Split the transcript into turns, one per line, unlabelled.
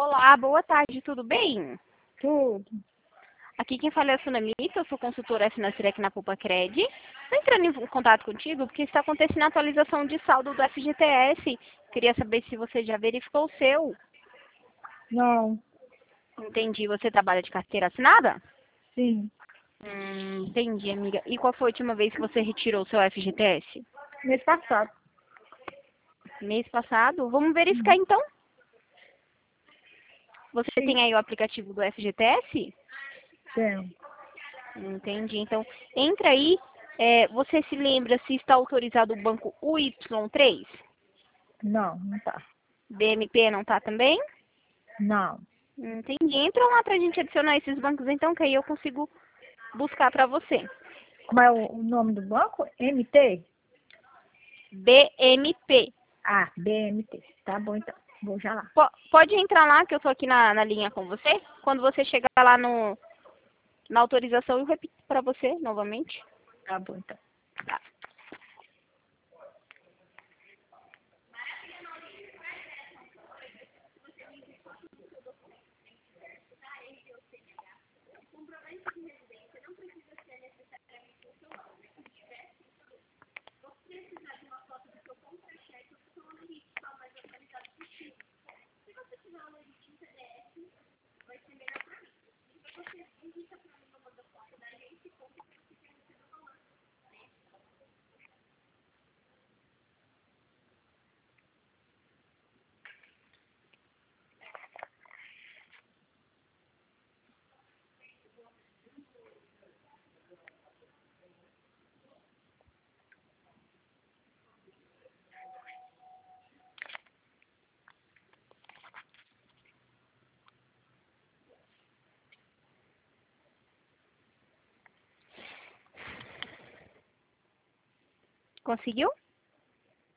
Olá, boa tarde, tudo bem?
Tudo.
Aqui quem fala é a Sunamita, eu sou consultora financeira aqui na Poupa Cred. Estou entrando em contato contigo porque está acontecendo a atualização de saldo do FGTS. Queria saber se você já verificou o seu.
Não.
Entendi, você trabalha de carteira assinada?
Sim.
Entendi, amiga. E qual foi a última vez que você retirou o seu FGTS?
Mês passado.
Mês passado? Vamos verificar então. Você
Sim.
tem aí o aplicativo do FGTS?
Tenho.
Entendi. Então, entra aí. Você se lembra se está autorizado o banco UY3?
Não, não tá.
BMP não está também?
Não.
Entendi. Entra lá para a gente adicionar esses bancos então, que aí eu consigo buscar para você.
Como é o nome do banco? MT?
BMP.
Ah, BMT. Tá bom, então. Vou já lá.
Pode entrar lá, que eu estou aqui na linha com você. Quando você chegar lá na autorização, eu repito para você novamente.
Tá bom, então.
Tá. Conseguiu?